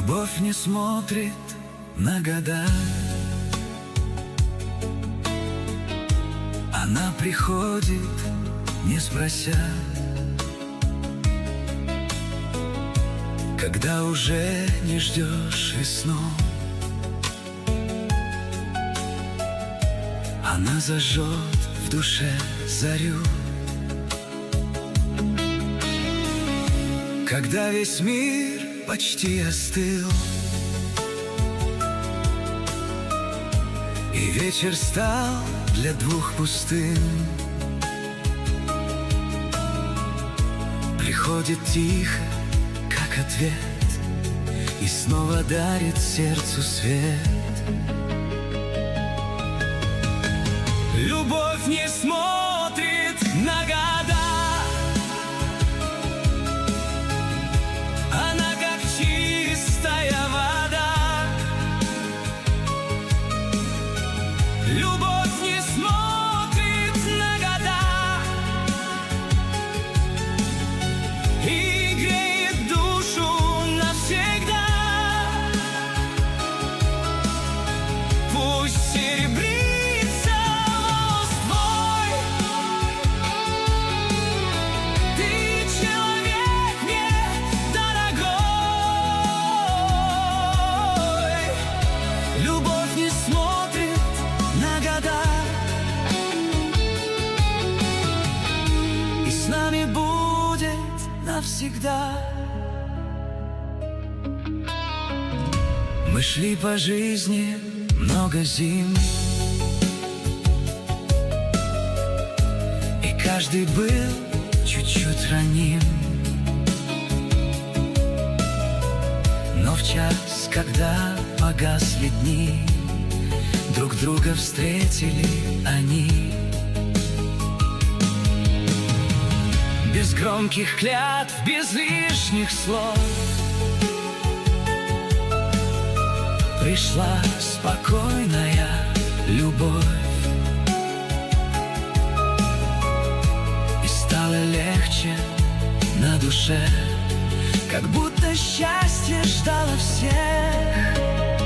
Любовь не смотрит на года, она приходит, не спрося, когда уже не ждешь весну. Она зажжет в душе зарю, когда весь мир почти остыл, и вечер стал для двух пустым. Приходит тихо, как ответ, и снова дарит сердцу свет. Любовь не смотрит на года, она как чистая вода. Любовь не смотрит на года и греет душу навсегда. Пусть серебрится волос твой, ты человек мне дорогой. Любовь не смотрит на года, и с нами будет навсегда. Мы шли по жизни много зим, и каждый был чуть-чуть раним. Но в час, когда погасли дни, друг друга встретили они. Без громких клятв, без лишних слов пришла спокойная любовь, и стало легче на душе, как будто счастье ждало всех.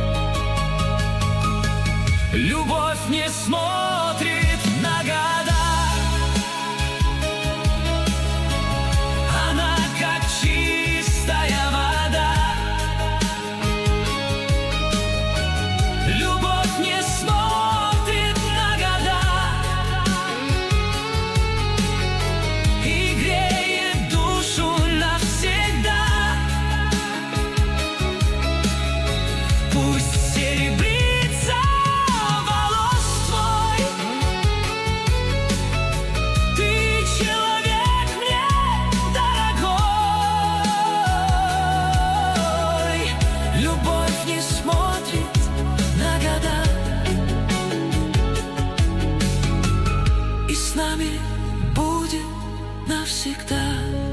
Любовь не смотрит на года, она как чистая вода. Любовь не смотрит на года и греет душу навсегда. Пусть серебрится волос твой, ты человек мне дорогой. Любовь не смотрит на года, и с нами будет навсегда.